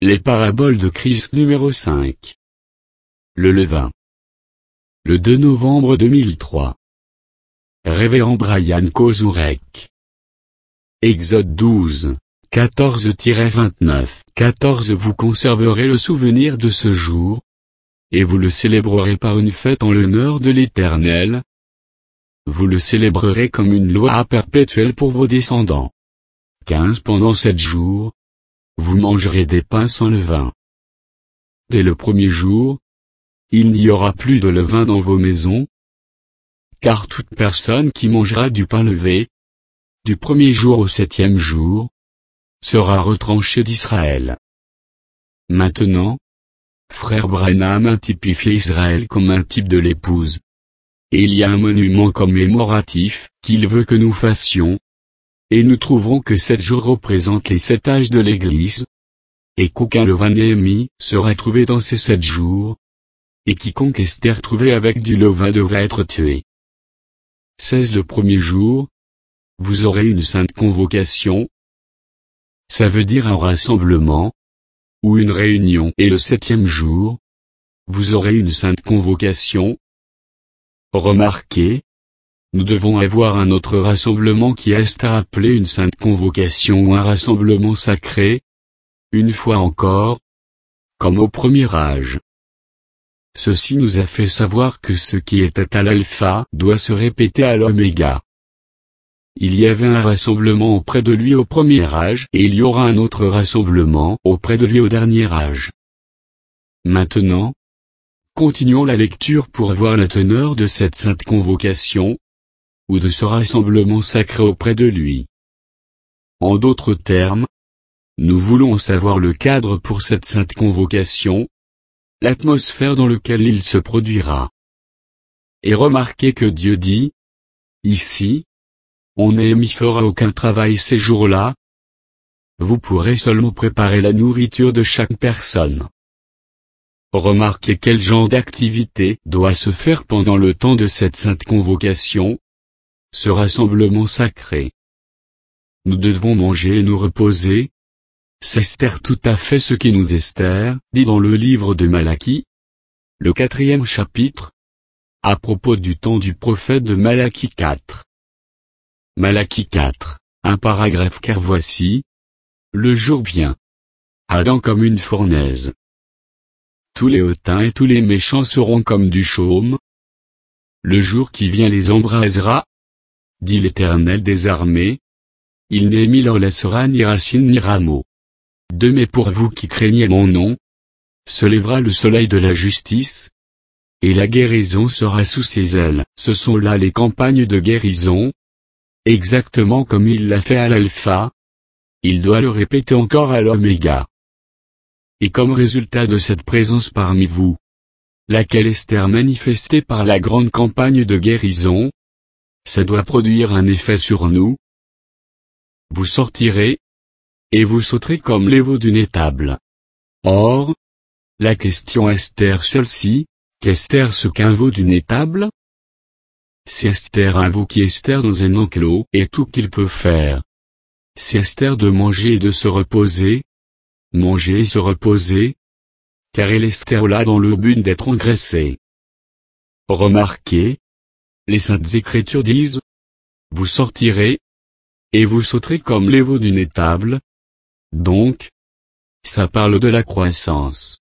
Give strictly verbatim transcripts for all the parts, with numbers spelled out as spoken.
Les paraboles de Christ numéro cinq. Le levain. Le deux novembre deux mille trois. Révérend Brian Kozourek. Exode douze, quatorze à vingt-neuf. quatorze Vous conserverez le souvenir de ce jour, et vous le célébrerez par une fête en l'honneur de l'Éternel. Vous le célébrerez comme une loi perpétuelle pour vos descendants. quinze Pendant sept jours, vous mangerez des pains sans levain. Dès le premier jour, il n'y aura plus de levain dans vos maisons, car toute personne qui mangera du pain levé, du premier jour au septième jour, sera retranchée d'Israël. Maintenant, frère Branham a typifié Israël comme un type de l'épouse. Et il y a un monument commémoratif, qu'il veut que nous fassions. Et nous trouvons que sept jours représentent les sept âges de l'Église, et qu'aucun levain n'est mis sera trouvé dans ces sept jours, et quiconque Esther trouvait avec du levain devra être tué. seize Le premier jour, vous aurez une sainte convocation. Ça veut dire un rassemblement, ou une réunion. Et le septième jour, vous aurez une sainte convocation. Remarquez, nous devons avoir un autre rassemblement qui est à appeler une sainte convocation ou un rassemblement sacré, une fois encore, comme au premier âge. Ceci nous a fait savoir que ce qui était à l'alpha doit se répéter à l'oméga. Il y avait un rassemblement auprès de lui au premier âge et il y aura un autre rassemblement auprès de lui au dernier âge. Maintenant, continuons la lecture pour voir la teneur de cette sainte convocation, ou de ce rassemblement sacré auprès de lui. En d'autres termes, nous voulons savoir le cadre pour cette sainte convocation, l'atmosphère dans laquelle il se produira. Et remarquez que Dieu dit, ici, on n'y fera aucun travail ces jours-là. Vous pourrez seulement préparer la nourriture de chaque personne. Remarquez quel genre d'activité doit se faire pendant le temps de cette sainte convocation, ce rassemblement sacré. Nous devons manger et nous reposer. C'est Esther tout à fait ce qui nous Esther dit dans le livre de Malachie, le quatrième chapitre, à propos du temps du prophète de Malachie quatre. Malachie quatre, un paragraphe car voici, le jour vient, ardent comme une fournaise. Tous les hautains et tous les méchants seront comme du chaume. Le jour qui vient les embrasera, dit l'Éternel des armées. Il n'est ni leur laissera ni racine ni rameau. De mais pour vous qui craignez mon nom, se lèvera le soleil de la justice, et la guérison sera sous ses ailes. Ce sont là les campagnes de guérison, exactement comme il l'a fait à l'alpha. Il doit le répéter encore à l'oméga. Et comme résultat de cette présence parmi vous, laquelle Esther manifestée par la grande campagne de guérison, ça doit produire un effet sur nous. Vous sortirez, et vous sauterez comme les veaux d'une étable. Or, la question Esther celle-ci, qu'Esther ce qu'un veau d'une étable? C'est Esther un veau qui Esther dans un enclos et tout qu'il peut faire. C'est Esther de manger et de se reposer, manger et se reposer, car elle est Esther là dans le but d'être engraissée. Remarquez, les saintes écritures disent, vous sortirez, et vous sauterez comme les veaux d'une étable. Donc, ça parle de la croissance.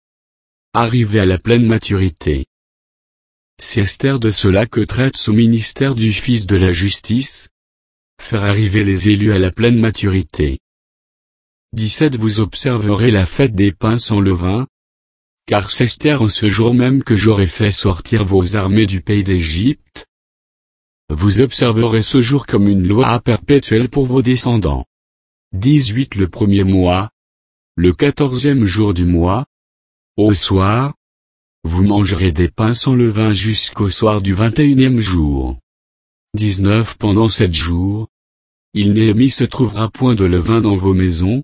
Arriver à la pleine maturité. C'est Esther de cela que traite ce ministère du Fils de la justice, faire arriver les élus à la pleine maturité. dix-sept Vous observerez la fête des pains sans levain, car c'est Esther en ce jour même que j'aurai fait sortir vos armées du pays d'Égypte. Vous observerez ce jour comme une loi perpétuelle pour vos descendants. dix-huit Le premier mois, le quatorzième jour du mois, au soir, vous mangerez des pains sans levain jusqu'au soir du vingt-et-unième jour. dix-neuf Pendant sept jours, il n'est mis se trouvera point de levain dans vos maisons,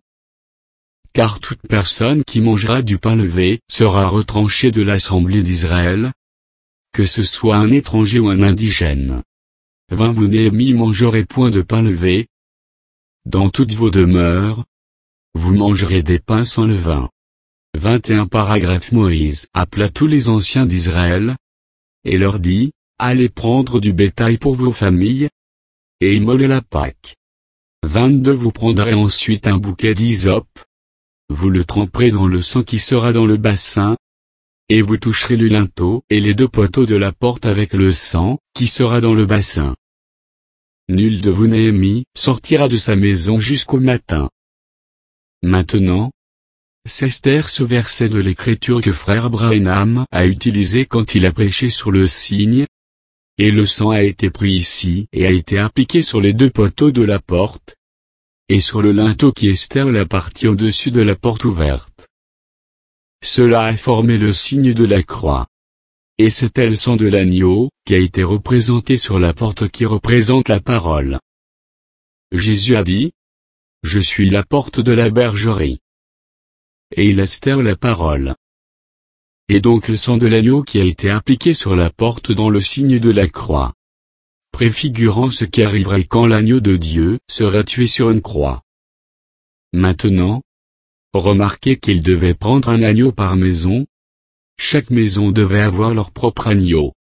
car toute personne qui mangera du pain levé sera retranchée de l'assemblée d'Israël, que ce soit un étranger ou un indigène. vingt Vous n'aimez mangerez point de pain levé. Dans toutes vos demeures, vous mangerez des pains sans levain. vingt et un Paragraphe Moïse appela tous les anciens d'Israël, et leur dit, allez prendre du bétail pour vos familles, et immolez la Pâque. vingt-deux Vous prendrez ensuite un bouquet d'hysope, vous le tremperez dans le sang qui sera dans le bassin, et vous toucherez le linteau et les deux poteaux de la porte avec le sang qui sera dans le bassin. Nul de vous Néhémie sortira de sa maison jusqu'au matin. Maintenant, Esther ce verset de l'écriture que frère Branham a utilisé quand il a prêché sur le signe, et le sang a été pris ici et a été appliqué sur les deux poteaux de la porte, et sur le linteau qui Esther la partie au-dessus de la porte ouverte. Cela a formé le signe de la croix. Et c'était le sang de l'agneau, qui a été représenté sur la porte qui représente la parole. Jésus a dit, « Je suis la porte de la bergerie. » Et il Esther la parole. Et donc le sang de l'agneau qui a été appliqué sur la porte dans le signe de la croix, préfigurant ce qui arriverait quand l'agneau de Dieu sera tué sur une croix. Maintenant, remarquez qu'il devait prendre un agneau par maison. Chaque maison devait avoir leur propre agneau.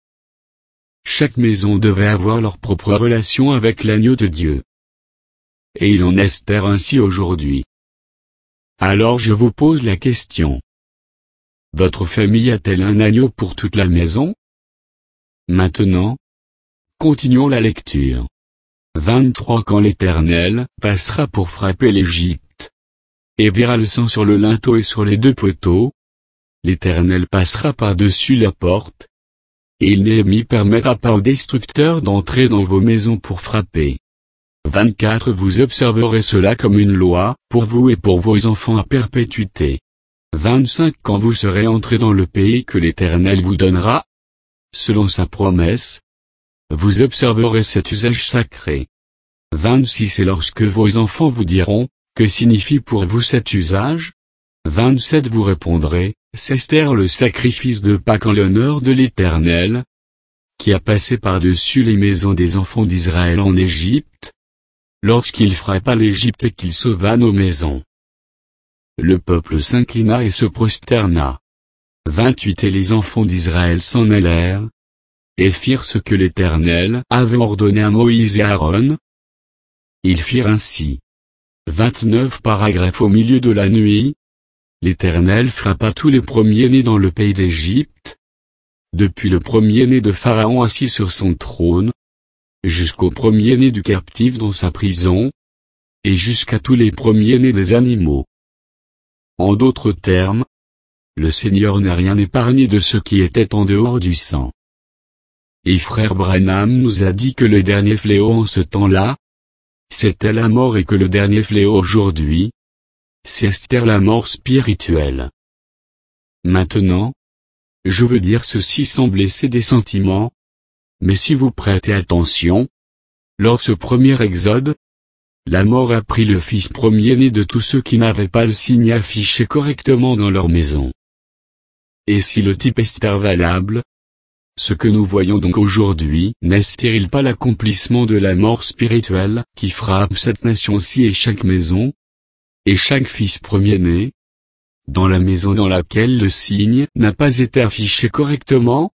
Chaque maison devait avoir leur propre relation avec l'agneau de Dieu. Et il en est Esther ainsi aujourd'hui. Alors je vous pose la question. Votre famille a-t-elle un agneau pour toute la maison? Maintenant, continuons la lecture. vingt-trois Quand l'Éternel passera pour frapper l'Égypte, et verra le sang sur le linteau et sur les deux poteaux, l'Éternel passera par-dessus la porte, et il Néhémie permettra pas au destructeur d'entrer dans vos maisons pour frapper. vingt-quatre Vous observerez cela comme une loi, pour vous et pour vos enfants à perpétuité. vingt-cinq Quand vous serez entrés dans le pays que l'Éternel vous donnera, selon sa promesse, vous observerez cet usage sacré. vingt-six Et lorsque vos enfants vous diront, que signifie pour vous cet usage? vingt-sept Vous répondrez, c'est Esther le sacrifice de Pâques en l'honneur de l'Éternel, qui a passé par-dessus les maisons des enfants d'Israël en Égypte, lorsqu'il frappa l'Égypte et qu'il sauva nos maisons. Le peuple s'inclina et se prosterna. vingt-huit Et les enfants d'Israël s'en allèrent, et firent ce que l'Éternel avait ordonné à Moïse et à Aaron. Ils firent ainsi. vingt-neuf Paragraphe Au milieu de la nuit, l'Éternel frappa tous les premiers-nés dans le pays d'Égypte, depuis le premier-né de Pharaon assis sur son trône, jusqu'au premier-né du captif dans sa prison, et jusqu'à tous les premiers-nés des animaux. En d'autres termes, le Seigneur n'a rien épargné de ce qui était en dehors du sang. Et frère Branham nous a dit que le dernier fléau en ce temps-là, c'était la mort et que le dernier fléau aujourd'hui, c'est Esther la mort spirituelle. Maintenant, je veux dire ceci sans blesser des sentiments, mais si vous prêtez attention, lors ce premier exode, la mort a pris le fils premier-né de tous ceux qui n'avaient pas le signe affiché correctement dans leur maison. Et si le type est valable, ce que nous voyons donc aujourd'hui n'est-il pas l'accomplissement de la mort spirituelle qui frappe cette nation-ci et chaque maison, et chaque fils premier-né, dans la maison dans laquelle le signe n'a pas été affiché correctement?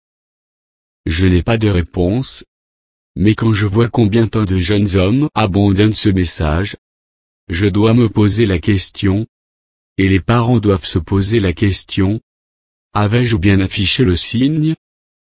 Je n'ai pas de réponse. Mais quand je vois combien tant de jeunes hommes abandonnent ce message, je dois me poser la question, et les parents doivent se poser la question, avais-je bien affiché le signe?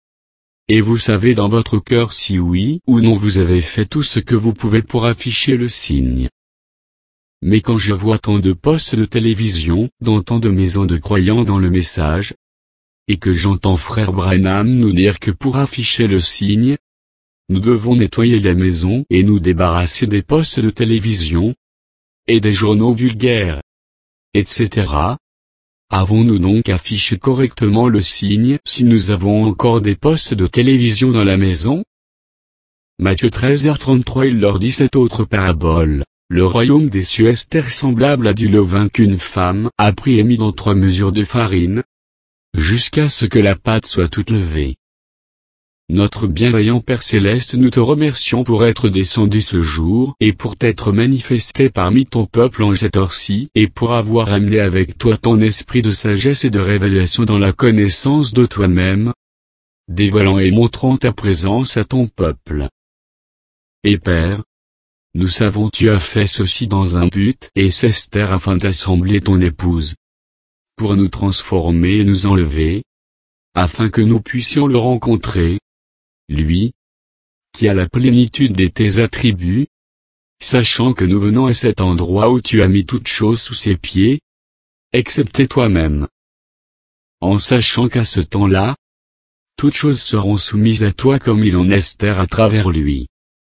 Et vous savez dans votre cœur si oui ou non vous avez fait tout ce que vous pouvez pour afficher le signe. Mais quand je vois tant de postes de télévision, dans tant de maisons de croyants dans le message, et que j'entends frère Branham nous dire que pour afficher le signe, nous devons nettoyer la maison et nous débarrasser des postes de télévision, et des journaux vulgaires, et cetera. Avons-nous donc affiché correctement le signe si nous avons encore des postes de télévision dans la maison? Matthieu treize heures trente-trois Il leur dit cette autre parabole. Le royaume des cieux est semblable à du levain qu'une femme a pris et mis dans trois mesures de farine, jusqu'à ce que la pâte soit toute levée. Notre bienveillant Père Céleste, nous te remercions pour être descendu ce jour et pour t'être manifesté parmi ton peuple en cette heure-ci et pour avoir amené avec toi ton esprit de sagesse et de révélation dans la connaissance de toi-même, dévoilant et montrant ta présence à ton peuple. Et Père, nous savons tu as fait ceci dans un but et c'est Esther afin d'assembler ton épouse, pour nous transformer et nous enlever, afin que nous puissions le rencontrer, lui, qui a la plénitude de tes attributs, sachant que nous venons à cet endroit où tu as mis toutes choses sous ses pieds, excepté toi-même. En sachant qu'à ce temps-là, toutes choses seront soumises à toi comme il en est Esther à travers lui.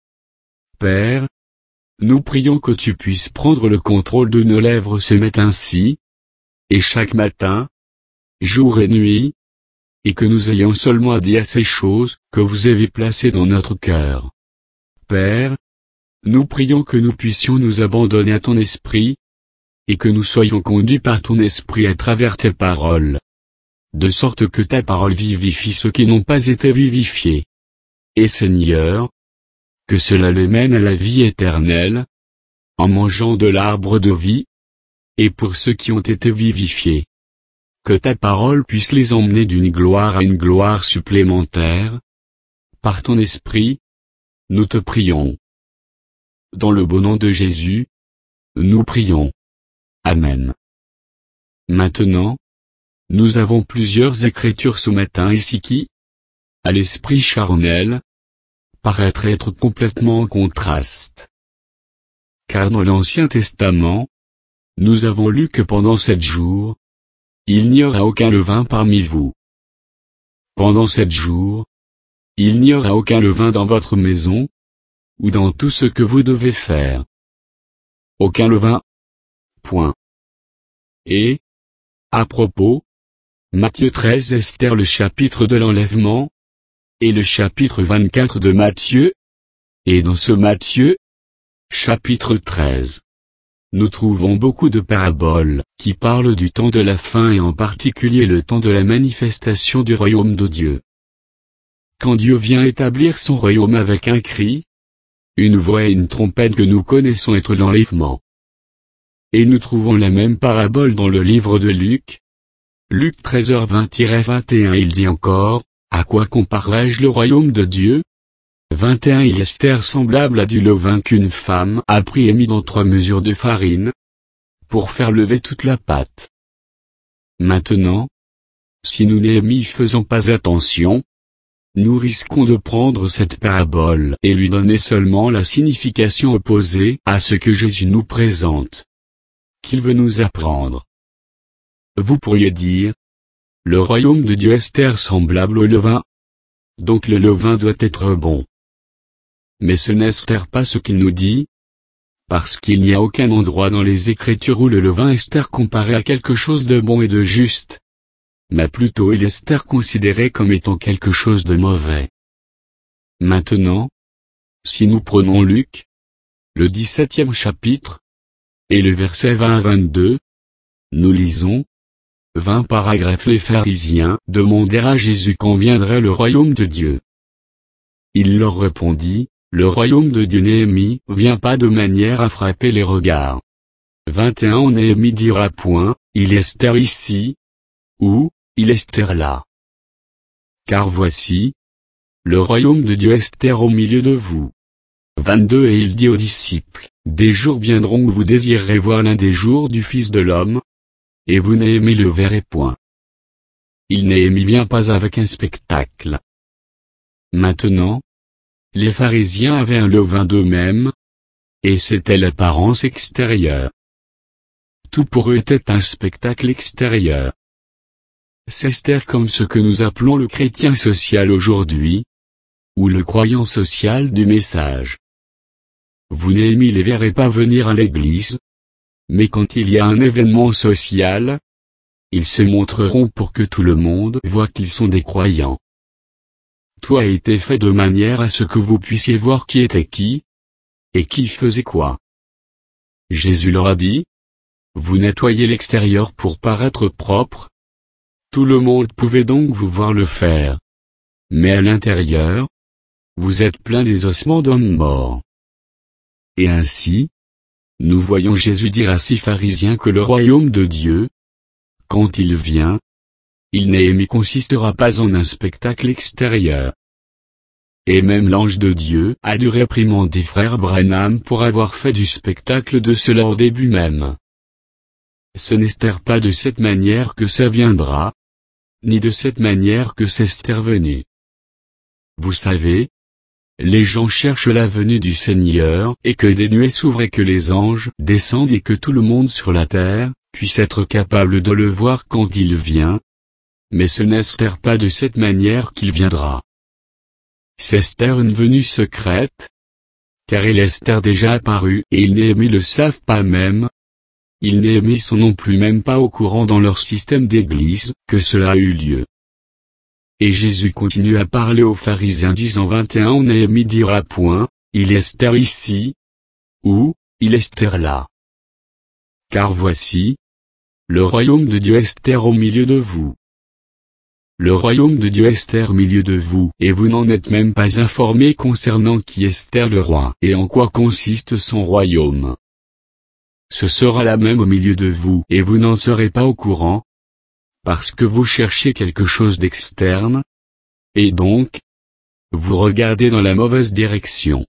Père, nous prions que tu puisses prendre le contrôle de nos lèvres ce matin-ci, et chaque matin, jour et nuit, et que nous ayons seulement à dire ces choses que vous avez placées dans notre cœur. Père, nous prions que nous puissions nous abandonner à ton esprit, et que nous soyons conduits par ton esprit à travers tes paroles, de sorte que ta parole vivifie ceux qui n'ont pas été vivifiés. Et Seigneur, que cela les mène à la vie éternelle, en mangeant de l'arbre de vie, et pour ceux qui ont été vivifiés, que ta parole puisse les emmener d'une gloire à une gloire supplémentaire. Par ton esprit, nous te prions. Dans le beau nom de Jésus, nous prions. Amen. Maintenant, nous avons plusieurs écritures ce matin ici qui, à l'esprit charnel, paraître être complètement en contraste. Car dans l'Ancien Testament, nous avons lu que pendant sept jours, il n'y aura aucun levain parmi vous. Pendant sept jours, il n'y aura aucun levain dans votre maison, ou dans tout ce que vous devez faire. Aucun levain. Point. Et, à propos, Matthieu treize Esther le chapitre de l'enlèvement, et le chapitre vingt-quatre de Matthieu, et dans ce Matthieu, chapitre treize. Nous trouvons beaucoup de paraboles, qui parlent du temps de la fin et en particulier le temps de la manifestation du royaume de Dieu. Quand Dieu vient établir son royaume avec un cri, une voix et une trompette que nous connaissons être l'enlèvement. Et nous trouvons la même parabole dans le livre de Luc. Luc treize vingt vingt et un il dit encore, à quoi comparerai-je le royaume de Dieu? vingt et un Il Esther semblable à du levain qu'une femme a pris et mis dans trois mesures de farine, pour faire lever toute la pâte. Maintenant, si nous n'y faisons pas attention, nous risquons de prendre cette parabole et lui donner seulement la signification opposée à ce que Jésus nous présente, qu'il veut nous apprendre. Vous pourriez dire, le royaume de Dieu Esther semblable au levain, donc le levain doit être bon. Mais ce n'est Esther pas ce qu'il nous dit, parce qu'il n'y a aucun endroit dans les Écritures où le levain Esther comparé à quelque chose de bon et de juste, mais plutôt il est Esther considéré comme étant quelque chose de mauvais. Maintenant, si nous prenons Luc, le dix-septième chapitre, et le verset vingt à vingt-deux, nous lisons, vingt paragraphes les pharisiens demandèrent à Jésus quand viendrait le royaume de Dieu. Il leur répondit, le royaume de Dieu Néhémie vient pas de manière à frapper les regards. vingt et un Néhémie dira point, il est Esther ici, ou, il est Esther là. Car voici, le royaume de Dieu est Esther au milieu de vous. vingt-deux Et il dit aux disciples, des jours viendront où vous désirerez voir l'un des jours du Fils de l'homme, et vous Néhémie le verrez point. Il Néhémie vient pas avec un spectacle. Maintenant, les pharisiens avaient un levain d'eux-mêmes, et c'était l'apparence extérieure. Tout pour eux était un spectacle extérieur. C'est Esther comme ce que nous appelons le chrétien social aujourd'hui, ou le croyant social du message. Vous Néhémie les verrez pas venir à l'église, mais quand il y a un événement social, ils se montreront pour que tout le monde voit qu'ils sont des croyants. Tout a été fait de manière à ce que vous puissiez voir qui était qui, et qui faisait quoi. Jésus leur a dit, vous nettoyez l'extérieur pour paraître propre. Tout le monde pouvait donc vous voir le faire. mais à l'intérieur, vous êtes plein des ossements d'hommes morts. Et ainsi, nous voyons Jésus dire à ces pharisiens que le royaume de Dieu, quand il vient, il n'est consistera pas en un spectacle extérieur. Et même l'ange de Dieu a dû réprimander frère Branham pour avoir fait du spectacle de cela au début même. Ce n'est pas de cette manière que ça viendra, ni de cette manière que c'est venu. Vous savez, les gens cherchent la venue du Seigneur et que des nuées s'ouvrent et que les anges descendent et que tout le monde sur la terre puisse être capable de le voir quand il vient. Mais ce n'est pas de cette manière qu'il viendra. C'est une venue secrète, car il est déjà apparu et ils ne le savent pas même. Ils ne sont non plus même pas au courant dans leur système d'église que cela a eu lieu. Et Jésus continue à parler aux pharisiens disant vingt et un on Néhémie dira point, il est ici, ou, il est là. Car voici, le royaume de Dieu est au milieu de vous. Le royaume de Dieu est au milieu de vous, et vous n'en êtes même pas informés concernant qui est le roi, et en quoi consiste son royaume. Ce sera là même au milieu de vous, et vous n'en serez pas au courant, parce que vous cherchez quelque chose d'externe, et donc, vous regardez dans la mauvaise direction.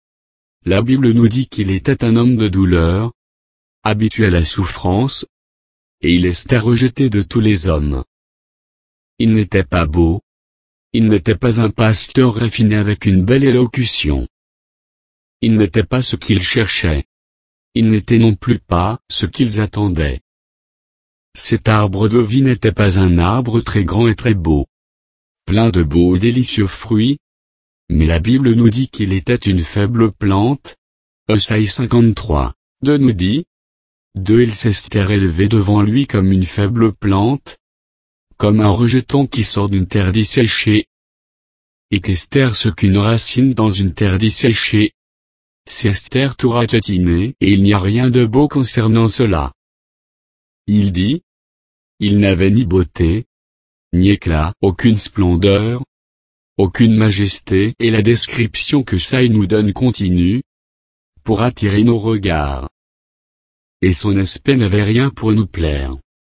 La Bible nous dit qu'il était un homme de douleur, habitué à la souffrance, et il était rejeté de tous les hommes. Il n'était pas beau, il n'était pas un pasteur raffiné avec une belle élocution. Il n'était pas ce qu'ils cherchaient. Il n'était non plus pas ce qu'ils attendaient. Cet arbre de vie n'était pas un arbre très grand et très beau, plein de beaux et délicieux fruits, mais la Bible nous dit qu'il était une faible plante. Esaïe cinquante-trois, deux nous dit, de il s'est élevé devant lui comme une faible plante, comme un rejeton qui sort d'une terre desséchée. Et qu'est ce qu'une racine dans une terre desséchée? C'est Esther tout ratatiné, et il n'y a rien de beau concernant cela. Il dit, il n'avait ni beauté, ni éclat, aucune splendeur, aucune majesté, et la description que ça il nous donne continue, pour attirer nos regards. Et son aspect n'avait rien pour nous plaire.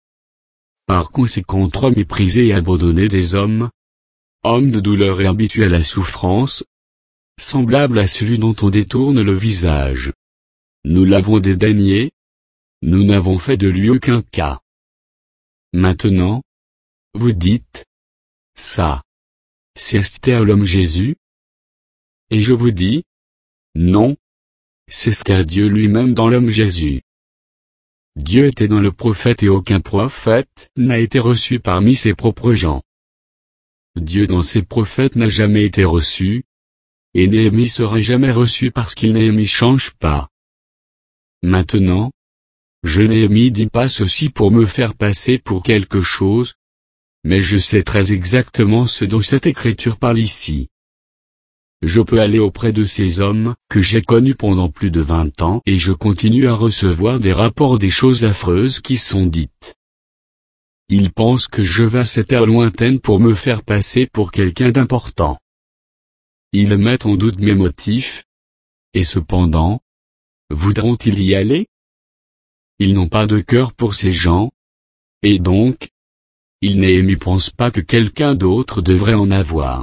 Par conséquent trop méprisé et abandonné des hommes, homme de douleur et habitué à la souffrance, semblable à celui dont on détourne le visage. Nous l'avons dédaigné, nous n'avons fait de lui aucun cas. Maintenant, vous dites, ça, c'est Esther l'homme Jésus? Et je vous dis, non, c'est Esther Dieu lui-même dans l'homme Jésus. Dieu était dans le prophète et aucun prophète n'a été reçu parmi ses propres gens. Dieu dans ses prophètes n'a jamais été reçu, et Néhémie sera jamais reçu parce qu'il Néhémie change pas. Maintenant, je Néhémie dis pas ceci pour me faire passer pour quelque chose, mais je sais très exactement ce dont cette écriture parle ici. Je peux aller auprès de ces hommes, que j'ai connus pendant plus de vingt ans et je continue à recevoir des rapports des choses affreuses qui sont dites. Ils pensent que je vais à cette terre lointaine pour me faire passer pour quelqu'un d'important. Ils mettent en doute mes motifs. Et cependant, voudront-ils y aller? Ils n'ont pas de cœur pour ces gens. Et donc, ils ne pensent pas que quelqu'un d'autre devrait en avoir.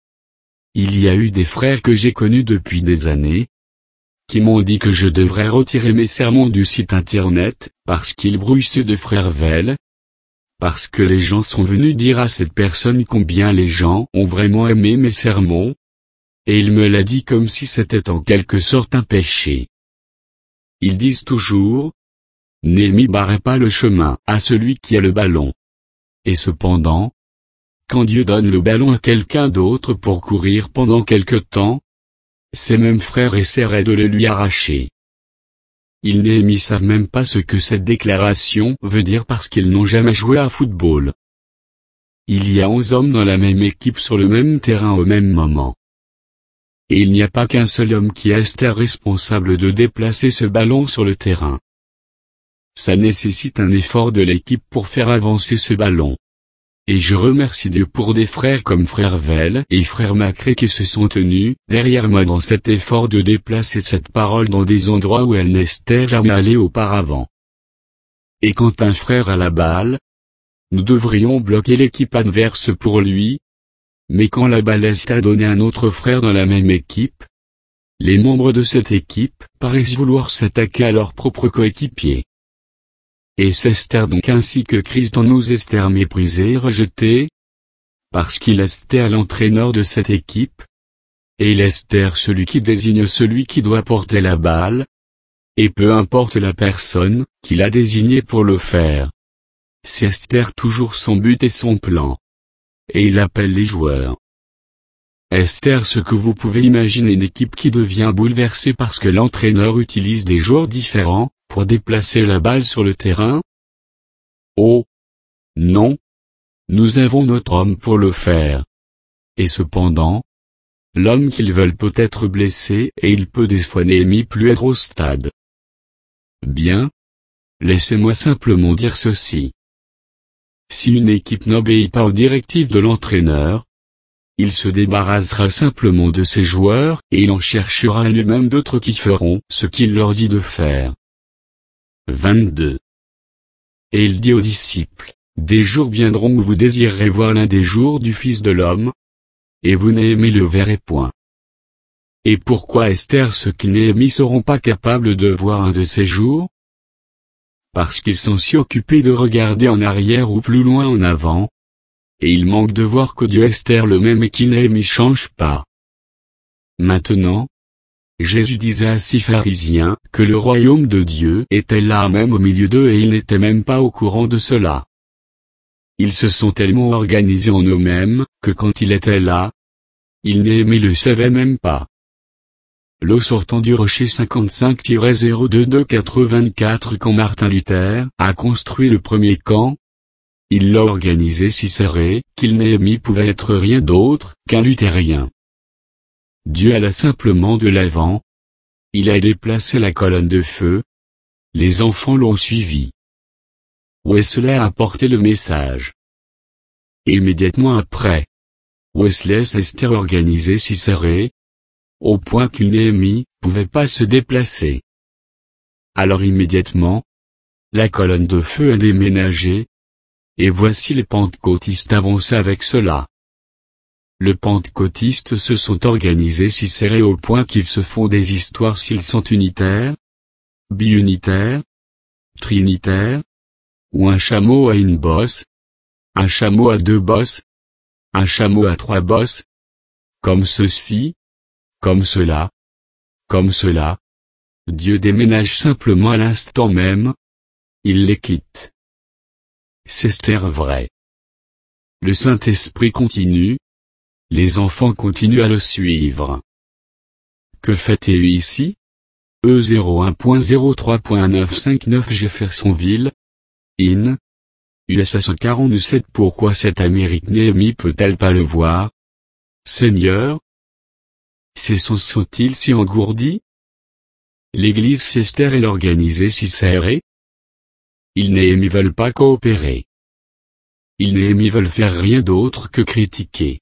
Il y a eu des frères que j'ai connus depuis des années, qui m'ont dit que je devrais retirer mes sermons du site internet, parce qu'ils brouillent ceux de Frère Vell, parce que les gens sont venus dire à cette personne combien les gens ont vraiment aimé mes sermons, et il me l'a dit comme si c'était en quelque sorte un péché. Ils disent toujours, Néhémie barrait pas le chemin à celui qui a le ballon. Et cependant, quand Dieu donne le ballon à quelqu'un d'autre pour courir pendant quelque temps, ces mêmes frères essaieraient de le lui arracher. Ils Néhémie savent même pas ce que cette déclaration veut dire parce qu'ils n'ont jamais joué à football. Il y a onze hommes dans la même équipe sur le même terrain au même moment. Et il n'y a pas qu'un seul homme qui est responsable de déplacer ce ballon sur le terrain. Ça nécessite un effort de l'équipe pour faire avancer ce ballon. Et je remercie Dieu pour des frères comme frère Vell et frère Macré qui se sont tenus derrière moi dans cet effort de déplacer cette parole dans des endroits où elle n'était jamais allée auparavant. Et quand un frère a la balle, nous devrions bloquer l'équipe adverse pour lui. Mais quand la balle est à donner à un autre frère dans la même équipe, les membres de cette équipe paraissent vouloir s'attaquer à leur propre coéquipier. Et c'est Esther donc ainsi que Christ en nous Esther méprisé et rejeté, parce qu'il Esther l'entraîneur de cette équipe, et il Esther celui qui désigne celui qui doit porter la balle, et peu importe la personne qu'il a désignée pour le faire. C'est Esther toujours son but et son plan. Et il appelle les joueurs. Esther ce que vous pouvez imaginer une équipe qui devient bouleversée parce que l'entraîneur utilise des joueurs différents, pour déplacer la balle sur le terrain? Oh! Non! Nous avons notre homme pour le faire. Et cependant, l'homme qu'ils veulent peut être blessé et il peut des fois Néhémie plus être au stade. Bien. Laissez-moi simplement dire ceci. Si une équipe n'obéit pas aux directives de l'entraîneur, il se débarrassera simplement de ses joueurs et il en cherchera lui-même d'autres qui feront ce qu'il leur dit de faire. vingt-deux. Et il dit aux disciples, des jours viendront où vous désirerez voir l'un des jours du Fils de l'homme, et vous Néhémie le verrez point. Et pourquoi Esther ceux qui Néhémie seront pas capables de voir un de ces jours? Parce qu'ils sont si occupés de regarder en arrière ou plus loin en avant, et ils manquent de voir que Dieu Esther le même et qu'il Néhémie change pas. Maintenant, Jésus disait à ces pharisiens que le royaume de Dieu était là même au milieu d'eux et ils n'étaient même pas au courant de cela. Ils se sont tellement organisés en eux-mêmes, que quand il était là, ils Néhémie le savaient même pas. L'eau sortant du rocher cinquante-cinq zéro deux deux quatre-vingt-quatre quand Martin Luther a construit le premier camp, il l'a organisé si serré qu'il Néhémie pouvait être rien d'autre qu'un luthérien. Dieu alla simplement de l'avant. Il a déplacé la colonne de feu. Les enfants l'ont suivi. Wesley a apporté le message. Et immédiatement après, Wesley s'est organisé si serré, au point qu'il Néhémie pouvait pas se déplacer. Alors immédiatement, la colonne de feu a déménagé, et voici les pentecôtistes avancent avec cela. Les pentecôtistes se sont organisés si serrés au point qu'ils se font des histoires s'ils sont unitaires, biunitaires, trinitaires, ou un chameau à une bosse, un chameau à deux bosses, un chameau à trois bosses, comme ceci, comme cela, comme cela. Dieu déménage simplement à l'instant même, il les quitte. C'est Esther vrai. Le Saint-Esprit continue, les enfants continuent à le suivre. Que faites-vous ici? E zéro un point zéro trois point neuf cinq neuf Jeffersonville, in. U S A cent quarante-sept. Pourquoi cette Amérique Néhémie peut-elle pas le voir? Seigneur? Ces sens sont-ils si engourdis? L'église Esther est organisée si serrée? Ils Néhémie veulent pas coopérer. Ils Néhémie veulent faire rien d'autre que critiquer.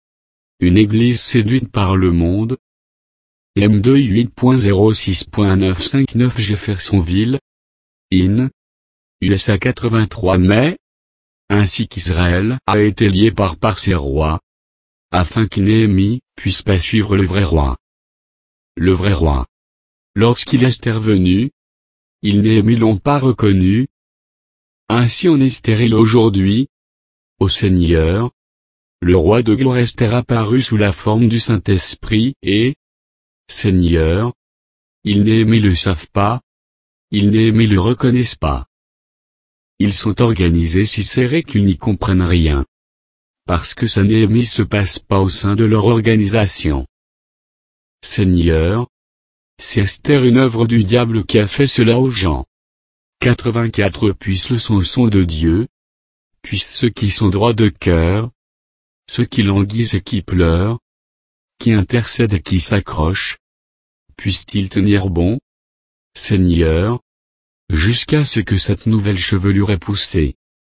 Une église séduite par le monde. M deux huit point zéro six point neuf cinq neuf Jeffersonville, in. U S A quatre-vingt-trois mai. Ainsi qu'Israël a été lié par par ses rois, afin que Néhémie puisse pas suivre le vrai roi. Le vrai roi. Lorsqu'il est intervenu, ils Néhémie l'ont pas reconnu. Ainsi on est stérile aujourd'hui. Au Seigneur, le roi de gloire Esther apparut sous la forme du Saint-Esprit et, Seigneur, ils Néhémie le savent pas, ils Néhémie le reconnaissent pas. Ils sont organisés si serrés qu'ils n'y comprennent rien. Parce que ça Néhémie se passe pas au sein de leur organisation. Seigneur, c'est Esther une œuvre du diable qui a fait cela aux gens. quatre-vingt-quatre Puisse le son son de Dieu. Puissent ceux qui sont droits de cœur, ceux qui languissent et qui pleurent, qui intercèdent et qui s'accrochent, puissent-ils tenir bon, Seigneur, jusqu'à ce que cette nouvelle chevelure ait poussé.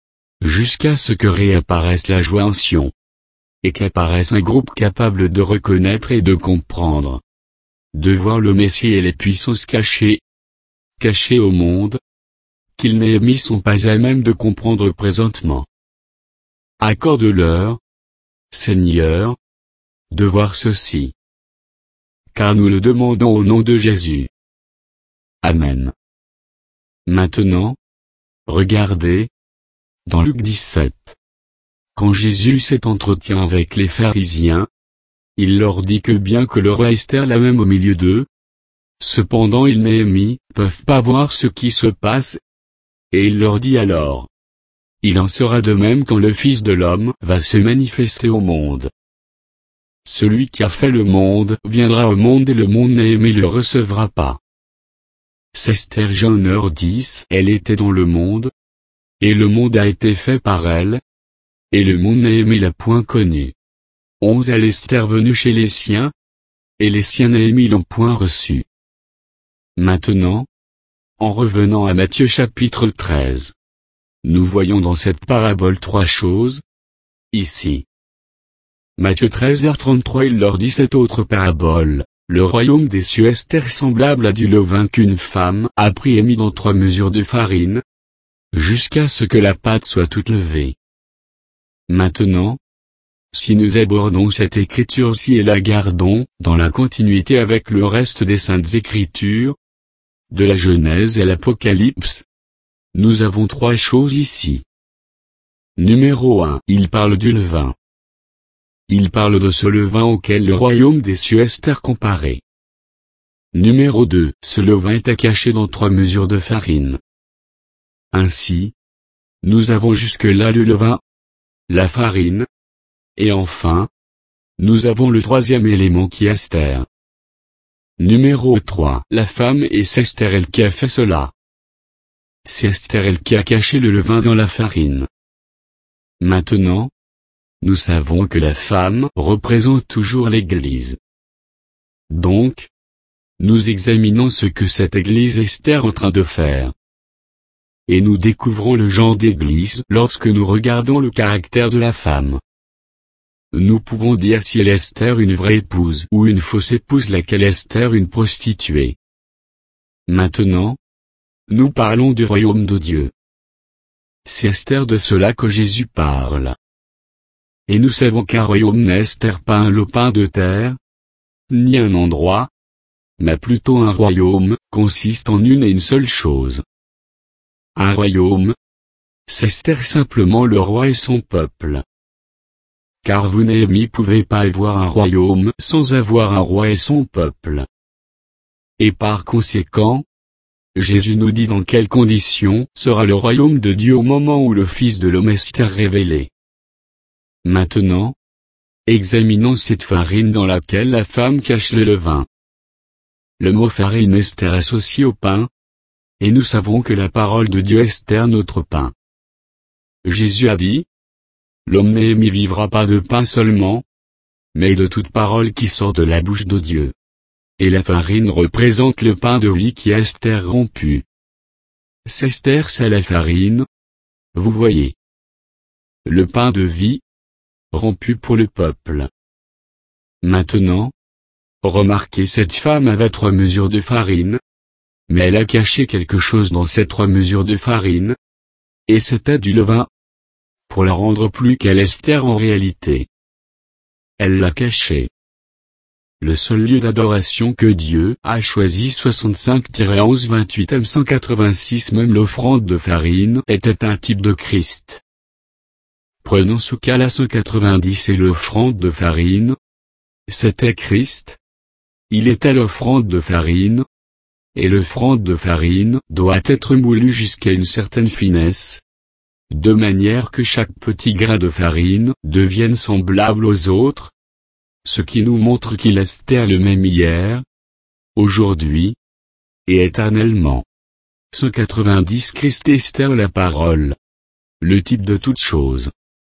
jusqu'à ce que réapparaisse la joie en Sion. Et qu'apparaisse un groupe capable de reconnaître et de comprendre. De voir le Messie et les puissances cachées. Cachées au monde. Qu'ils Néhémie sont pas à même de comprendre présentement. Accorde-leur, Seigneur, de voir ceci. Car nous le demandons au nom de Jésus. Amen. Maintenant, regardez, dans Luc dix-sept. Quand Jésus s'est entretenu avec les pharisiens, il leur dit que bien que le roi Esther la même au milieu d'eux, cependant ils Néhémie peuvent pas voir ce qui se passe, et il leur dit alors. Il en sera de même quand le Fils de l'homme va se manifester au monde. Celui qui a fait le monde viendra au monde et le monde Néhémie le recevra pas. Esther Jean heure dix, elle était dans le monde, et le monde a été fait par elle, et le monde Néhémie l'a point connu. onze Elle Esther venue chez les siens, et les siens Néhémie l'ont point reçu. Maintenant, en revenant à Matthieu chapitre treize, nous voyons dans cette parabole trois choses. Ici. Matthieu treize heure trente-trois il leur dit cette autre parabole. Le royaume des cieux est semblable à du levain qu'une femme a pris et mis dans trois mesures de farine, jusqu'à ce que la pâte soit toute levée. Maintenant, si nous abordons cette écriture-ci et la gardons dans la continuité avec le reste des saintes écritures, de la Genèse et l'Apocalypse, nous avons trois choses ici. Numéro un. Il parle du levain. Il parle de ce levain auquel le royaume des cieux est comparé. Numéro deux. Ce levain était caché dans trois mesures de farine. Ainsi, nous avons jusque-là le levain, la farine, et enfin, nous avons le troisième élément qui est Esther. Numéro trois. La femme et c'est Esther elle qui a fait cela. C'est Esther elle qui a caché le levain dans la farine. Maintenant, nous savons que la femme représente toujours l'Église. Donc, nous examinons ce que cette Église Esther est en train de faire. Et nous découvrons le genre d'Église lorsque nous regardons le caractère de la femme. Nous pouvons dire si elle est Esther une vraie épouse ou une fausse épouse laquelle Esther une prostituée. Maintenant, nous parlons du royaume de Dieu. C'est Esther de cela que Jésus parle. Et nous savons qu'un royaume n'est Esther pas un lopin de terre, ni un endroit, mais plutôt un royaume, consiste en une et une seule chose. Un royaume, c'est Esther simplement le roi et son peuple. Car vous Néhémie pouvez pas avoir un royaume sans avoir un roi et son peuple. Et par conséquent, Jésus nous dit dans quelles conditions sera le royaume de Dieu au moment où le Fils de l'homme est révélé. Maintenant, examinons cette farine dans laquelle la femme cache le levain. Le mot farine est Esther associé au pain, et nous savons que la parole de Dieu est Esther notre pain. Jésus a dit, l'homme Néhémie vivra pas de pain seulement, mais de toute parole qui sort de la bouche de Dieu. Et la farine représente le pain de vie qui est Esther rompu. C'est Esther c'est la farine. Vous voyez. Le pain de vie, rompu pour le peuple. Maintenant, remarquez cette femme avait trois mesures de farine, mais elle a caché quelque chose dans ces trois mesures de farine, et c'était du levain, pour la rendre plus qu'elle Esther en réalité. Elle l'a caché. Le seul lieu d'adoration que Dieu a choisi soixante-cinq onze vingt-huit M cent quatre-vingt-six même l'offrande de farine était un type de Christ. Prenons ce cas-là cent quatre-vingt-dix et l'offrande de farine. C'était Christ. Il était l'offrande de farine. Et l'offrande de farine doit être moulue jusqu'à une certaine finesse, de manière que chaque petit grain de farine devienne semblable aux autres, ce qui nous montre qu'il est le même hier, aujourd'hui, et éternellement. cent quatre-vingt-dix Christ Esther la parole. Le type de toute chose.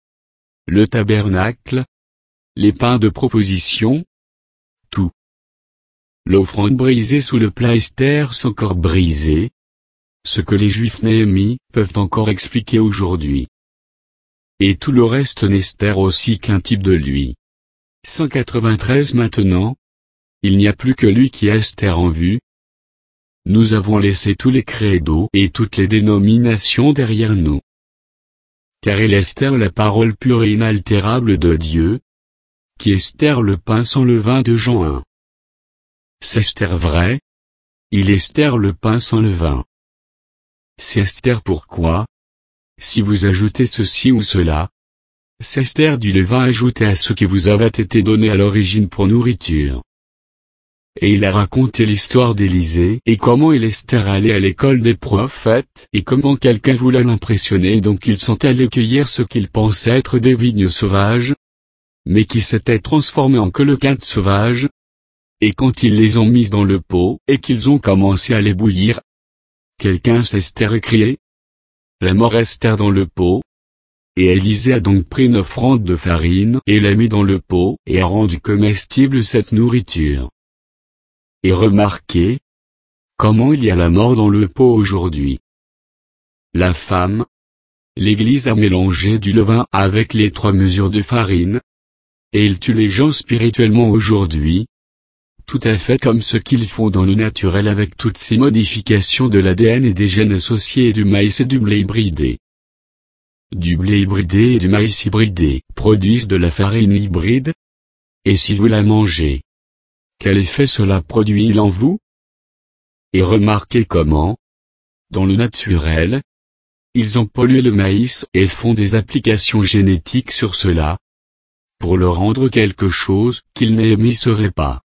Le tabernacle. Les pains de proposition. Tout. L'offrande brisée sous le plat Esther sans corps brisé. Ce que les Juifs Néhémie peuvent encore expliquer aujourd'hui. Et tout le reste n'est aussi qu'un type de lui. cent quatre-vingt-treize Maintenant, il n'y a plus que lui qui est Esther en vue. Nous avons laissé tous les credos et toutes les dénominations derrière nous. Car il est Esther la parole pure et inaltérable de Dieu, qui est Esther le pain sans levain de Jean un. C'est Esther vrai, il est Esther le pain sans levain. C'est Esther pourquoi, si vous ajoutez ceci ou cela, c'est Esther du levain ajouté à ce qui vous avait été donné à l'origine pour nourriture. Et il a raconté l'histoire d'Élisée et comment il est Esther allé à l'école des prophètes et comment quelqu'un voulait l'impressionner et donc ils sont allés cueillir ce qu'ils pensaient être des vignes sauvages, mais qui s'étaient transformées en coloquintes sauvages. Et quand ils les ont mises dans le pot et qu'ils ont commencé à les bouillir, quelqu'un s'Esther écrié. La mort Esther dans le pot. Et Élisée a donc pris une offrande de farine et l'a mis dans le pot et a rendu comestible cette nourriture. Et remarquez comment il y a la mort dans le pot aujourd'hui. La femme, l'Église a mélangé du levain avec les trois mesures de farine, et il tue les gens spirituellement aujourd'hui, tout à fait comme ce qu'ils font dans le naturel avec toutes ces modifications de l'A D N et des gènes associés et du maïs et du blé hybridé. Du blé hybridé et du maïs hybridé produisent de la farine hybride. Et si vous la mangez, quel effet cela produit-il en vous? Et remarquez comment, dans le naturel, ils ont pollué le maïs et font des applications génétiques sur cela, pour le rendre quelque chose qu'il n'aimé serait pas.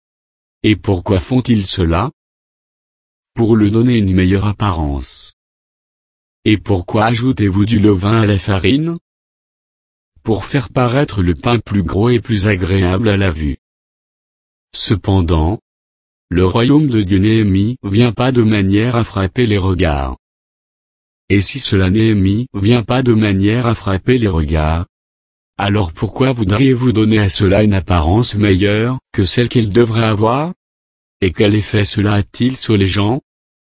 Et pourquoi font-ils cela? Pour lui donner une meilleure apparence. Et pourquoi ajoutez-vous du levain à la farine? Pour faire paraître le pain plus gros et plus agréable à la vue. Cependant, le royaume de Dieu Néhémie vient pas de manière à frapper les regards. Et si cela Néhémie vient pas de manière à frapper les regards, alors pourquoi voudriez-vous donner à cela une apparence meilleure que celle qu'il devrait avoir? Et quel effet cela a-t-il sur les gens?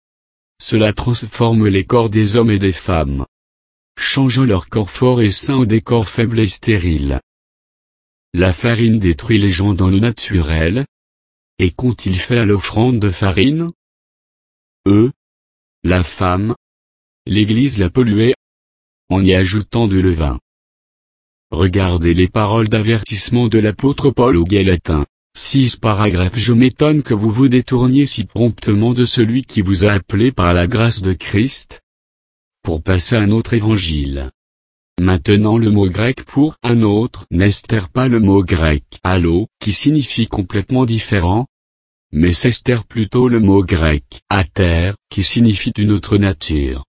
Cela transforme les corps des hommes et des femmes, changeant leur corps fort et sain en des corps faibles et stériles. La farine détruit les gens dans le naturel. Et qu'ont-ils fait à l'offrande de farine? Eux, la femme, l'Église l'a polluée, en y ajoutant du levain. Regardez les paroles d'avertissement de l'apôtre Paul aux Galatins, six paragraphes. Je m'étonne que vous vous détourniez si promptement de celui qui vous a appelé par la grâce de Christ, pour passer à un autre évangile. Maintenant le mot grec pour un autre n'est pas le mot grec allo, qui signifie complètement différent, mais c'est plutôt le mot grec ater, qui signifie d'une autre nature.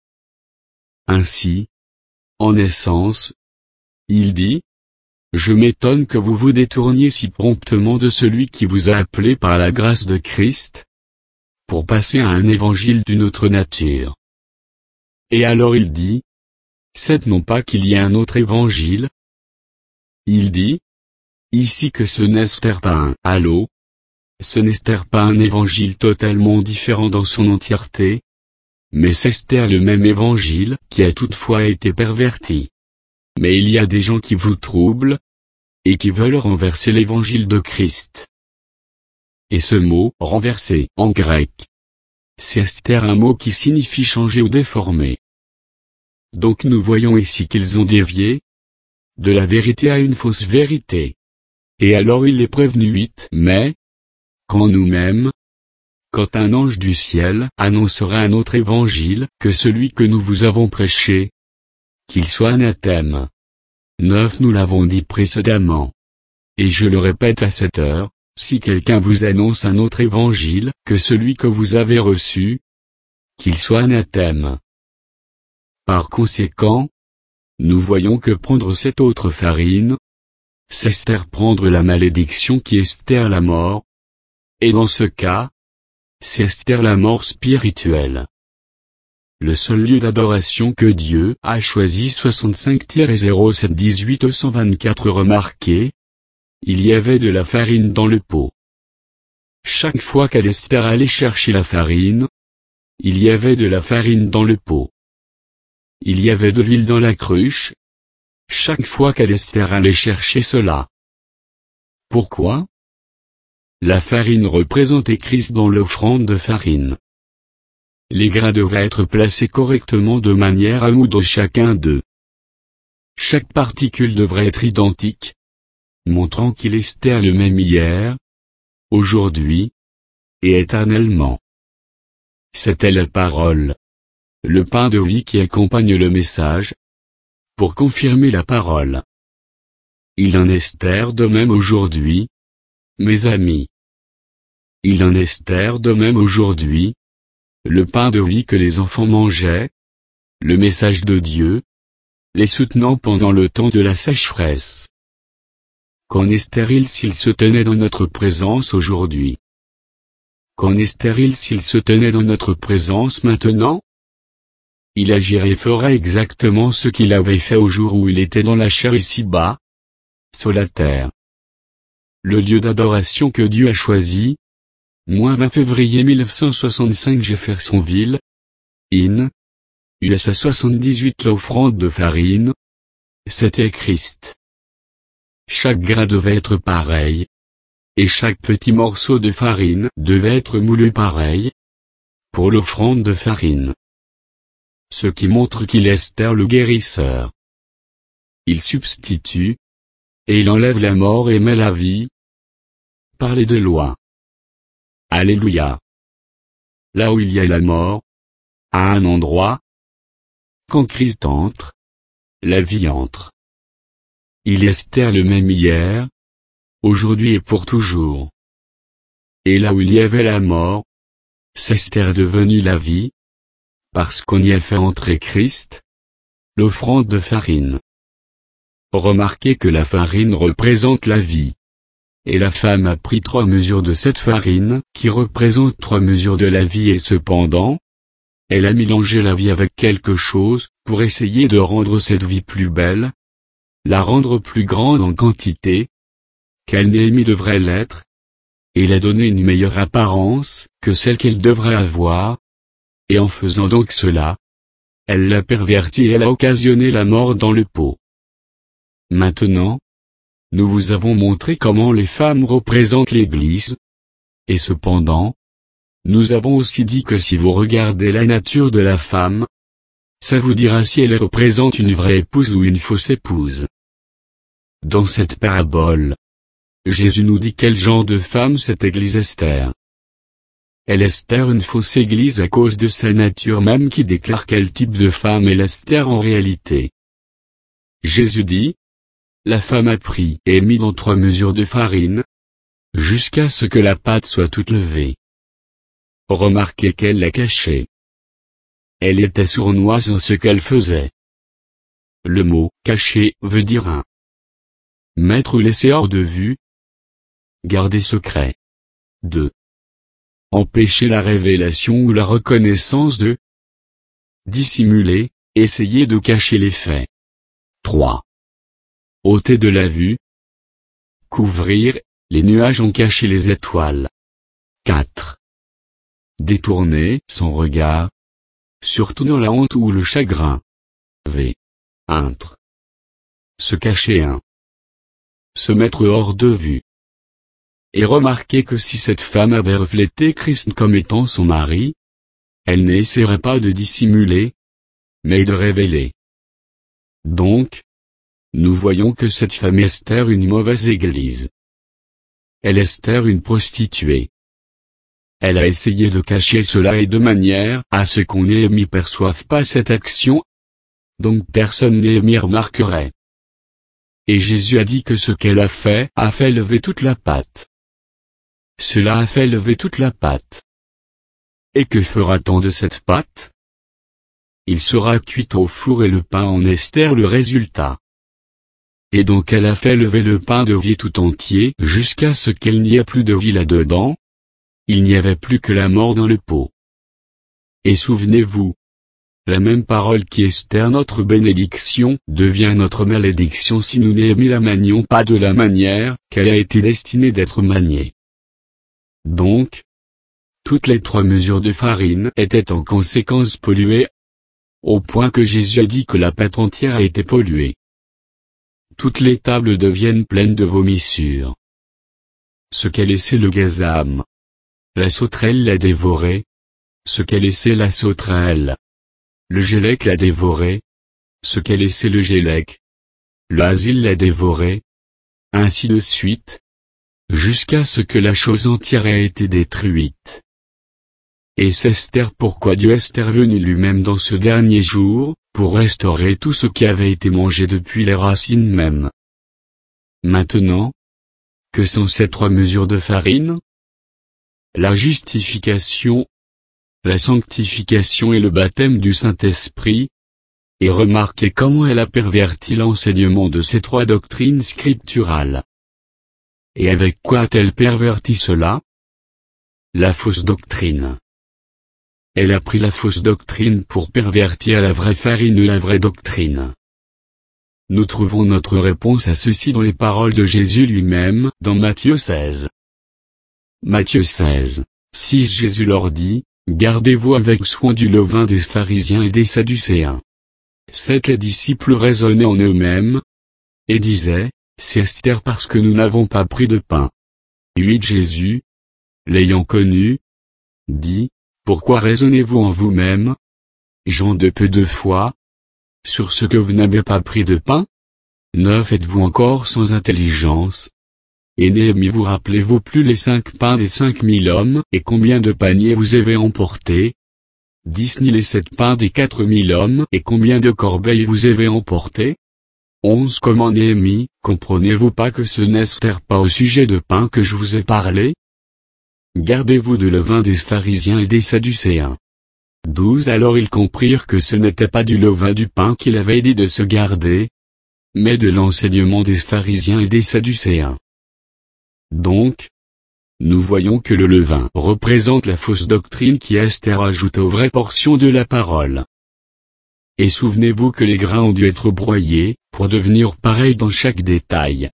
Ainsi, en essence, il dit, je m'étonne que vous vous détourniez si promptement de celui qui vous a appelé par la grâce de Christ, pour passer à un évangile d'une autre nature. Et alors il dit, c'est non pas qu'il y ait un autre évangile. Il dit, ici que ce n'est pas un allo, ce n'est pas un évangile totalement différent dans son entièreté, mais c'est le même évangile qui a toutefois été perverti. Mais il y a des gens qui vous troublent, et qui veulent renverser l'évangile de Christ. Et ce mot, renverser, en grec, c'est un mot qui signifie changer ou déformer. Donc nous voyons ici qu'ils ont dévié de la vérité à une fausse vérité. Et alors il est prévenu huit mais, quand nous-mêmes, quand un ange du ciel annoncera un autre évangile que celui que nous vous avons prêché, qu'il soit anathème. neuf Nous l'avons dit précédemment. Et je le répète à cette heure, si quelqu'un vous annonce un autre évangile que celui que vous avez reçu, qu'il soit anathème. Par conséquent, nous voyons que prendre cette autre farine, c'est prendre la malédiction qui est la mort. Et dans ce cas, c'est la mort spirituelle. Le seul lieu d'adoration que Dieu a choisi soixante-cinq zéro sept dix-huit deux cent vingt-quatre remarquez, il y avait de la farine dans le pot. Chaque fois qu'Esther allait chercher la farine, il y avait de la farine dans le pot. Il y avait de l'huile dans la cruche. chaque fois qu'Esther allait chercher cela. Pourquoi? La farine représentait Christ dans l'offrande de farine. Les grains devaient être placés correctement de manière à moudre chacun d'eux. Chaque particule devrait être identique, montrant qu'il est Esther le même hier, aujourd'hui, et éternellement. C'était la parole, le pain de vie qui accompagne le message, pour confirmer la parole. Il en est Esther de même aujourd'hui, mes amis. Il en est Esther de même aujourd'hui, le pain de vie que les enfants mangeaient, le message de Dieu, les soutenant pendant le temps de la sécheresse. Qu'en est stérile s'il se tenait dans notre présence aujourd'hui? Qu'en est stérile s'il se tenait dans notre présence maintenant? Il agirait et ferait exactement ce qu'il avait fait au jour où il était dans la chair ici-bas, sur la terre. Le lieu d'adoration que Dieu a choisi, moins vingt février mille neuf cent soixante-cinq Jeffersonville, in. U S A soixante-dix-huit l'offrande de farine, c'était Christ. Chaque grain devait être pareil, et chaque petit morceau de farine devait être moulu pareil, pour l'offrande de farine. Ce qui montre qu'il est Esther le guérisseur. Il substitue, et il enlève la mort et met la vie. Parlez de loi. Alléluia. Là où il y a la mort, à un endroit, quand Christ entre, la vie entre. Il est Esther le même hier, aujourd'hui et pour toujours. Et là où il y avait la mort, c'est Esther devenue la vie, parce qu'on y a fait entrer Christ, l'offrande de farine. Remarquez que la farine représente la vie. Et la femme a pris trois mesures de cette farine, qui représente trois mesures de la vie et cependant, elle a mélangé la vie avec quelque chose, pour essayer de rendre cette vie plus belle, la rendre plus grande en quantité, qu'elle Néhémie devrait l'être, et la donner une meilleure apparence, que celle qu'elle devrait avoir, et en faisant donc cela, elle l'a pervertie et elle a occasionné la mort dans le pot. Maintenant, nous vous avons montré comment les femmes représentent l'Église, et cependant, nous avons aussi dit que si vous regardez la nature de la femme, ça vous dira si elle représente une vraie épouse ou une fausse épouse. Dans cette parabole, Jésus nous dit quel genre de femme cette Église Esther. Elle est Esther une fausse Église à cause de sa nature même qui déclare quel type de femme est Esther en réalité. Jésus dit, la femme a pris et mis dans trois mesures de farine, jusqu'à ce que la pâte soit toute levée. Remarquez qu'elle l'a cachée. Elle était sournoise en ce qu'elle faisait. Le mot « cacher » veut dire un. Mettre ou laisser hors de vue. Garder secret. deux. Empêcher la révélation ou la reconnaissance de. Dissimuler, essayer de cacher les faits. trois. Ôter de la vue. Couvrir, les nuages ont caché les étoiles. quatre. Détourner son regard, surtout dans la honte ou le chagrin. V. Entre. Se cacher un. Se mettre hors de vue. Et remarquez que si cette femme avait reflété Christ comme étant son mari, elle n'essaierait pas de dissimuler, mais de révéler. Donc, nous voyons que cette femme est Esther une mauvaise église. Elle est Esther une prostituée. Elle a essayé de cacher cela et de manière à ce qu'on Néhémie perçoive pas cette action, donc personne Néhémie remarquerait. Et Jésus a dit que ce qu'elle a fait a fait lever toute la pâte. Cela a fait lever toute la pâte. Et que fera-t-on de cette pâte? Il sera cuit au four et le pain en Esther le résultat. Et donc elle a fait lever le pain de vie tout entier jusqu'à ce qu'il n'y ait plus de vie là-dedans. Il n'y avait plus que la mort dans le pot. Et souvenez-vous, la même parole qui est Esther notre bénédiction devient notre malédiction si nous Néhémie la manions pas de la manière qu'elle a été destinée d'être maniée. Donc, toutes les trois mesures de farine étaient en conséquence polluées, au point que Jésus a dit que la pâte entière a été polluée. toutes les tables deviennent pleines de vomissures. Ce qu'a laissé le gazam, la sauterelle l'a dévoré. Ce qu'a laissé la sauterelle, le gélec l'a dévoré. Ce qu'a laissé le gélec, le asile l'a dévoré. Ainsi de suite, jusqu'à ce que la chose entière ait été détruite. Et c'est Esther pourquoi Dieu est venu lui-même dans ce dernier jour, pour restaurer tout ce qui avait été mangé depuis les racines mêmes. Maintenant, que sont ces trois mesures de farine? La justification, la sanctification et le baptême du Saint-Esprit. Et remarquez comment elle a perverti l'enseignement de ces trois doctrines scripturales. Et avec quoi a-t-elle perverti cela? La fausse doctrine. Elle a pris la fausse doctrine pour pervertir la vraie farine, la vraie doctrine. Nous trouvons notre réponse à ceci dans les paroles de Jésus lui-même, dans Matthieu seize. Matthieu seize, six Jésus leur dit, « Gardez-vous avec soin du levain des pharisiens et des sadducéens. » Sept les disciples raisonnaient en eux-mêmes, et disaient, « C'est Esther parce que nous n'avons pas pris de pain. » huit Jésus, l'ayant connu, dit, « Pourquoi raisonnez-vous en vous-même, gens de peu de foi, sur ce que vous n'avez pas pris de pain? neuf Êtes-vous encore sans intelligence? Et Néhémie vous rappelez-vous plus les cinq pains des cinq mille hommes, et combien de paniers vous avez emportés? dix Ni les sept pains des quatre mille hommes, et combien de corbeilles vous avez emportés? onze Comment Néhémie, comprenez-vous pas que ce n'est pas au sujet de pain que je vous ai parlé? Gardez-vous du levain des pharisiens et des sadducéens. douze Alors ils comprirent que ce n'était pas du levain du pain qu'il avait dit de se garder, mais de l'enseignement des pharisiens et des sadducéens. Donc, nous voyons que le levain représente la fausse doctrine qui Esther ajoute aux vraies portions de la parole. Et souvenez-vous que les grains ont dû être broyés, pour devenir pareils dans chaque détail.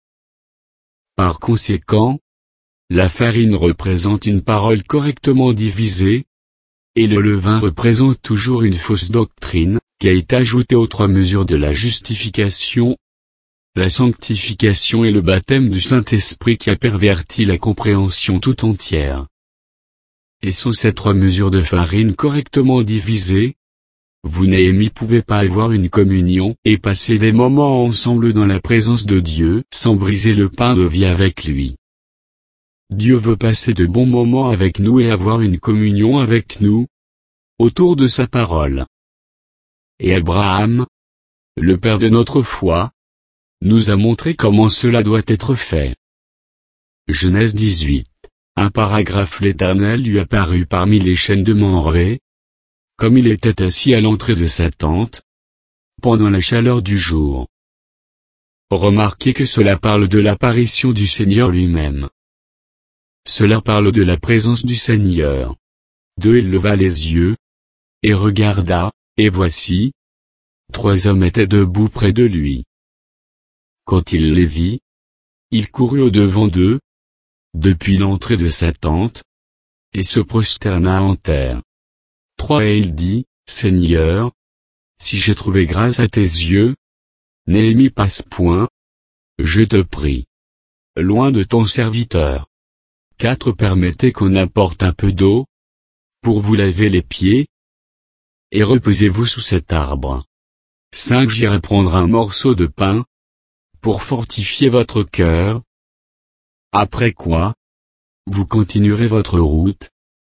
Par conséquent, la farine représente une parole correctement divisée, et le levain représente toujours une fausse doctrine, qui a été ajoutée aux trois mesures de la justification, la sanctification et le baptême du Saint-Esprit qui a perverti la compréhension tout entière. Et sont ces trois mesures de farine correctement divisées? Vous Néhémie pouvez pas avoir une communion et passer des moments ensemble dans la présence de Dieu sans briser le pain de vie avec lui. Dieu veut passer de bons moments avec nous et avoir une communion avec nous, autour de sa parole. Et Abraham, le père de notre foi, nous a montré comment cela doit être fait. Genèse dix-huit. Un paragraphe L'Éternel lui apparut parmi les chênes de Mamré, comme il était assis à l'entrée de sa tente, pendant la chaleur du jour. Remarquez que cela parle de l'apparition du Seigneur lui-même. Cela parle de la présence du Seigneur. deux Il leva les yeux, et regarda, et voici, trois hommes étaient debout près de lui. Quand il les vit, il courut au-devant d'eux, depuis l'entrée de sa tente, et se prosterna en terre. trois Et il dit, Seigneur, si j'ai trouvé grâce à tes yeux, Néhémie passe point, je te prie, loin de ton serviteur. quatre Permettez qu'on apporte un peu d'eau, pour vous laver les pieds, et reposez-vous sous cet arbre. cinq J'irai prendre un morceau de pain, pour fortifier votre cœur. Après quoi, vous continuerez votre route.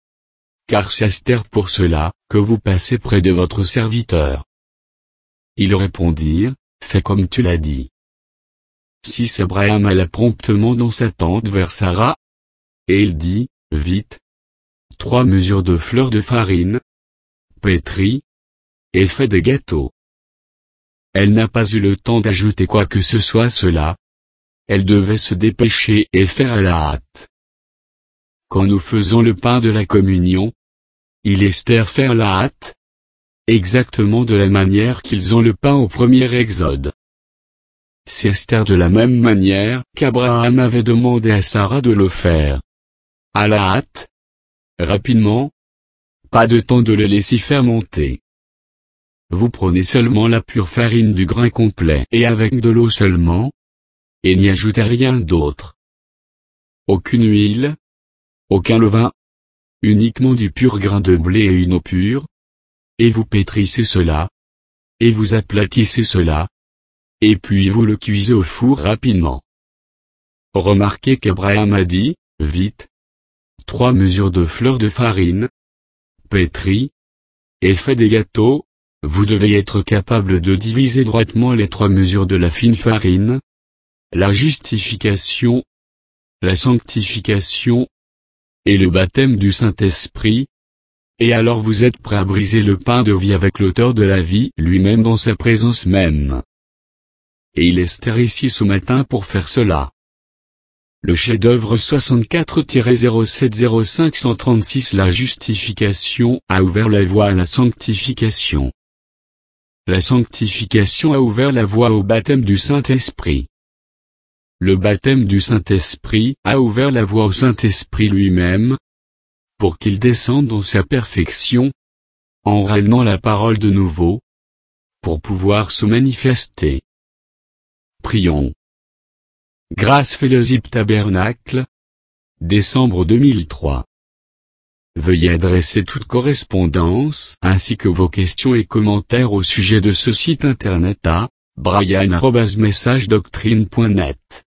Car c'est Esther pour cela, que vous passez près de votre serviteur. Ils répondirent, fais comme tu l'as dit. six Abraham alla promptement dans sa tente vers Sarah, et il dit, vite, trois mesures de fleurs de farine, pétrie, et fait des gâteaux. Elle n'a pas eu le temps d'ajouter quoi que ce soit à cela. Elle devait se dépêcher et faire à la hâte. Quand nous faisons le pain de la communion, il Esther faire la hâte, exactement de la manière qu'ils ont le pain au premier Exode. C'est Esther de la même manière qu'Abraham avait demandé à Sarah de le faire. À la hâte, rapidement, pas de temps de le laisser fermenter. Vous prenez seulement la pure farine du grain complet et avec de l'eau seulement, et n'y ajoutez rien d'autre. Aucune huile, aucun levain, uniquement du pur grain de blé et une eau pure, et vous pétrissez cela, et vous aplatissez cela, et puis vous le cuisez au four rapidement. Remarquez qu'Abraham a dit, vite, trois mesures de fleur de farine, pétrie, et fait des gâteaux. Vous devez être capable de diviser droitement les trois mesures de la fine farine, la justification, la sanctification, et le baptême du Saint-Esprit, et alors vous êtes prêt à briser le pain de vie avec l'auteur de la vie lui-même dans sa présence même. Et il est ici ce matin pour faire cela. Le chef-d'œuvre soixante-quatre zéro sept zéro cinq un trois six La justification a ouvert la voie à la sanctification. La sanctification a ouvert la voie au baptême du Saint-Esprit. Le baptême du Saint-Esprit a ouvert la voie au Saint-Esprit lui-même, pour qu'il descende dans sa perfection, en ramenant la parole de nouveau, pour pouvoir se manifester. Prions. Grâce Fellowship Tabernacle, décembre deux mille trois. Veuillez adresser toute correspondance ainsi que vos questions et commentaires au sujet de ce site internet à brian arobase messages doctrine point net.